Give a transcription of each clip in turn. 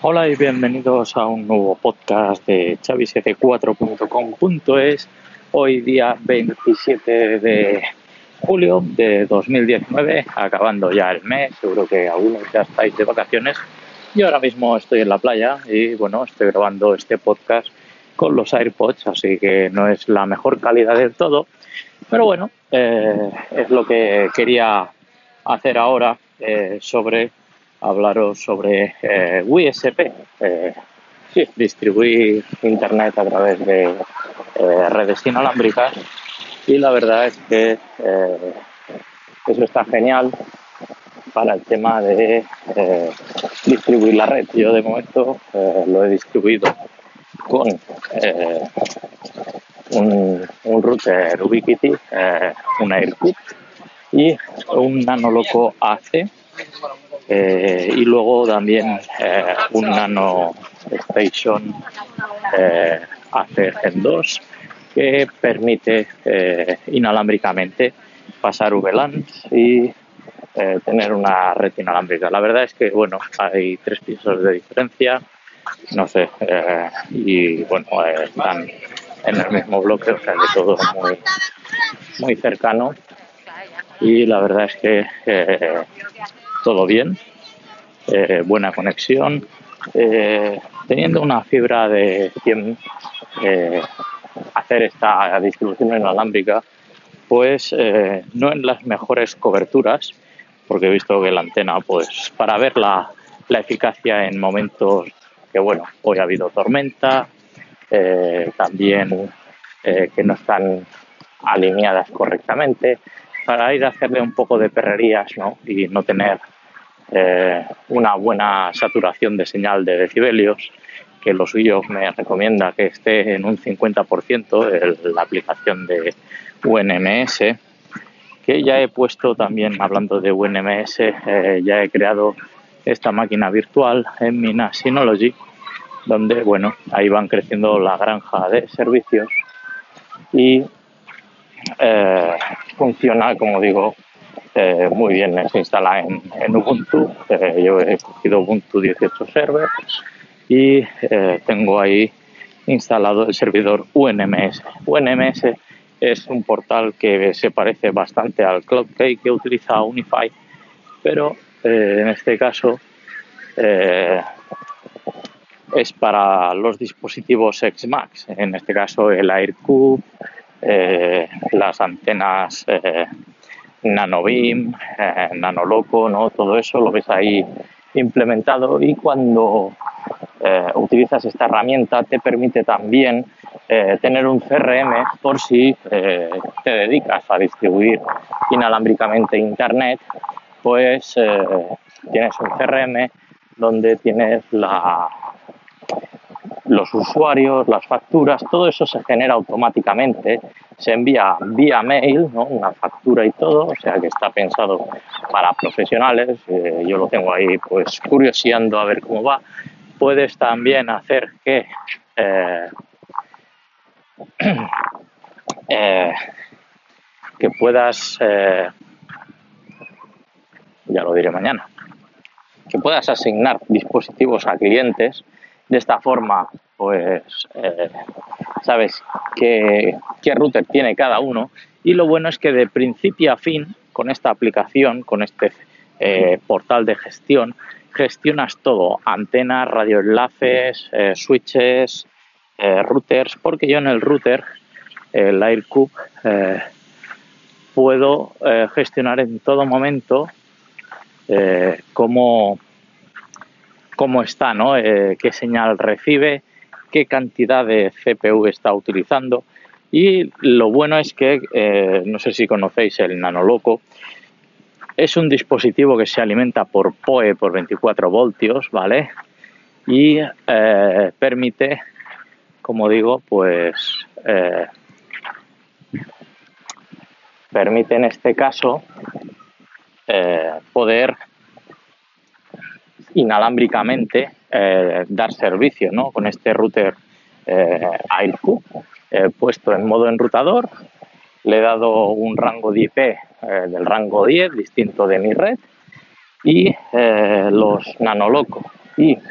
Hola y bienvenidos a un nuevo podcast de xavi74.com.es. Hoy día 27 de julio de 2019, acabando ya el mes. Seguro que algunos ya estáis de vacaciones. Yo ahora mismo estoy en la playa y bueno, estoy grabando este podcast con los AirPods, así que no es la mejor calidad del todo. Pero bueno, es lo que quería hacer ahora hablaros sobre USP, sí, distribuir internet a través de redes inalámbricas, y la verdad es que eso está genial para el tema de distribuir la red. Yo de momento lo he distribuido con un router Ubiquiti, un AirCube y un Nanoloco AC, y luego también un Nano Station AC Gen 2 que permite inalámbricamente pasar VLAN y tener una red inalámbrica. La verdad es que bueno, hay 3 pisos de diferencia, no sé, y bueno, están en el mismo bloque, o sea que todo muy cercano, y la verdad es que todo bien, buena conexión, teniendo una fibra de 100, hacer esta distribución inalámbrica pues no en las mejores coberturas, porque he visto que la antena, pues para ver la eficacia en momentos que bueno, hoy ha habido tormenta, también que no están alineadas correctamente, para ir a hacerle un poco de perrerías, ¿no? Y no tener una buena saturación de señal de decibelios, que lo suyo me recomienda que esté en un 50% la aplicación de UNMS, que ya he puesto también, hablando de UNMS, ya he creado esta máquina virtual en mi NAS Synology, donde bueno, ahí van creciendo la granja de servicios y funciona, como digo, muy bien. Se instala en Ubuntu. Yo he cogido Ubuntu 18 Server y tengo ahí instalado el servidor UNMS. UNMS es un portal que se parece bastante al CloudKey que utiliza Unify, pero en este caso es para los dispositivos XMAX, en este caso el AirCube, las antenas NanoBeam, Nanoloco, ¿no? Todo eso lo ves ahí implementado, y cuando utilizas esta herramienta te permite también tener un CRM por si te dedicas a distribuir inalámbricamente internet, pues tienes un CRM donde tienes los usuarios, las facturas, todo eso se genera automáticamente, se envía vía mail, ¿no? Una factura y todo, o sea que está pensado para profesionales. Yo lo tengo ahí pues curioseando a ver cómo va. Puedes también hacer que puedas, ya lo diré mañana, que puedas asignar dispositivos a clientes. De esta forma, pues sabes qué router tiene cada uno, y lo bueno es que de principio a fin, con esta aplicación, con este portal de gestión, gestionas todo: antenas, radioenlaces, switches, routers, porque yo en el router, el AirCube, puedo gestionar en todo momento cómo está, ¿no? Qué señal recibe, qué cantidad de CPU está utilizando. Y lo bueno es que, no sé si conocéis el Nanoloco, es un dispositivo que se alimenta por PoE por 24 voltios, ¿vale? Y permite, como digo, pues permite en este caso poder inalámbricamente dar servicio, ¿no? Con este router AirCube puesto en modo enrutador. Le he dado un rango de IP del rango 10, distinto de mi red, y los Nanoloco y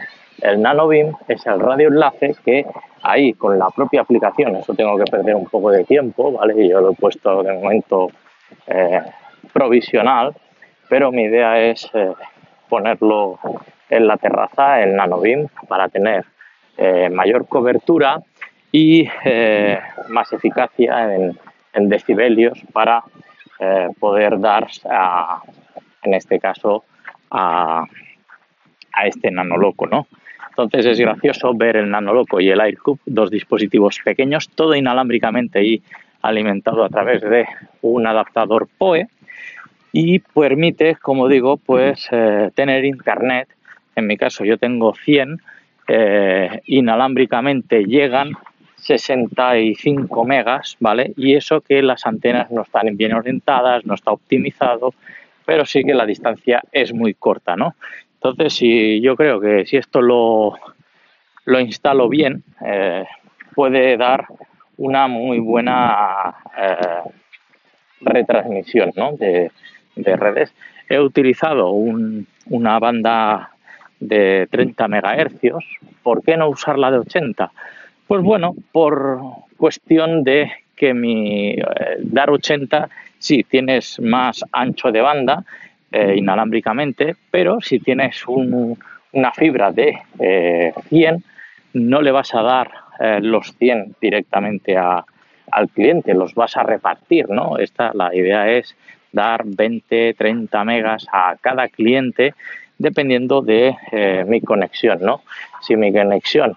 El NanoBeam es el radioenlace que ahí con la propia aplicación, eso tengo que perder un poco de tiempo, ¿vale? Y yo lo he puesto de momento provisional, pero mi idea es ponerlo en la terraza, el NanoBeam, para tener mayor cobertura y más eficacia en decibelios para poder dar, en este caso, a este Nanoloco, ¿no? Entonces es gracioso ver el Nanoloco y el AirCube, dos dispositivos pequeños, todo inalámbricamente y alimentado a través de un adaptador PoE, y permite, como digo, pues tener internet. En mi caso yo tengo 100, inalámbricamente llegan 65 megas, ¿vale? Y eso que las antenas no están bien orientadas, no está optimizado, pero sí que la distancia es muy corta, ¿no? Entonces, yo creo que si esto lo instalo bien, puede dar una muy buena retransmisión, ¿no? de redes. He utilizado una banda de 30 megahercios. ¿Por qué no usar la de 80? Pues bueno, por cuestión de que dar 80, sí, tienes más ancho de banda inalámbricamente, pero si tienes una fibra de 100, no le vas a dar los 100 directamente al cliente, los vas a repartir, ¿no? La idea es dar 20, 30 megas a cada cliente dependiendo de mi conexión, ¿no? Si mi conexión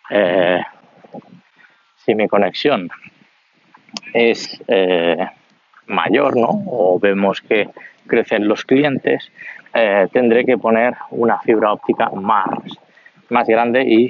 es mayor, ¿no? O vemos que crecen los clientes, tendré que poner una fibra óptica más grande y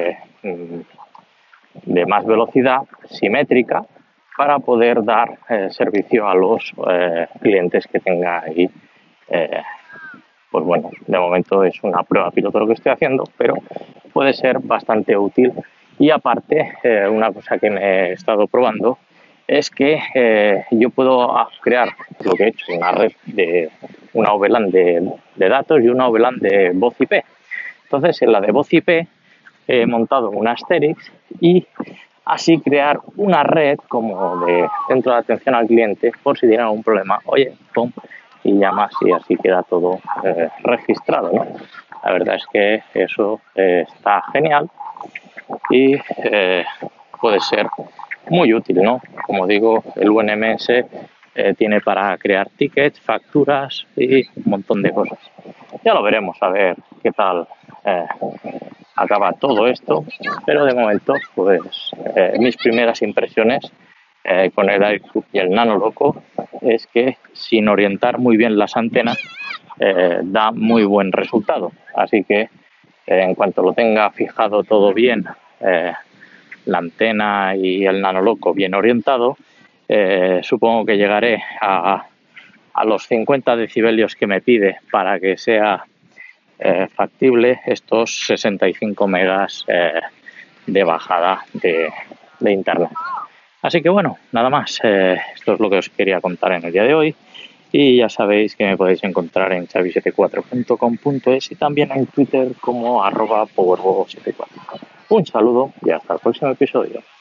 de más velocidad, simétrica, para poder dar servicio a los clientes que tenga ahí. Pues bueno, de momento es una prueba piloto lo que estoy haciendo, pero puede ser bastante útil. Y aparte, una cosa que me he estado probando es que yo puedo crear lo que he hecho, una red de una VLAN de datos y una VLAN de voz IP. Entonces, en la de voz IP he montado un Asterix y así crear una red como de centro de atención al cliente por si tienen algún problema. Oye, pum, y llamas y así queda todo registrado, ¿no? La verdad es que eso está genial y puede ser muy útil, ¿no? Como digo, el UNMS tiene para crear tickets, facturas y un montón de cosas. Ya lo veremos, a ver qué tal acaba todo esto, pero de momento, pues mis primeras impresiones con el AirCube y el Nanoloco es que sin orientar muy bien las antenas da muy buen resultado. Así que en cuanto lo tenga fijado todo bien, la antena y el Nanoloco bien orientado, supongo que llegaré a los 50 decibelios que me pide para que sea factible estos 65 megas de bajada de internet. Así que bueno, nada más. Esto es lo que os quería contar en el día de hoy. Y ya sabéis que me podéis encontrar en xavi74.com.es y también en Twitter como @powerbo74. Un saludo y hasta el próximo episodio.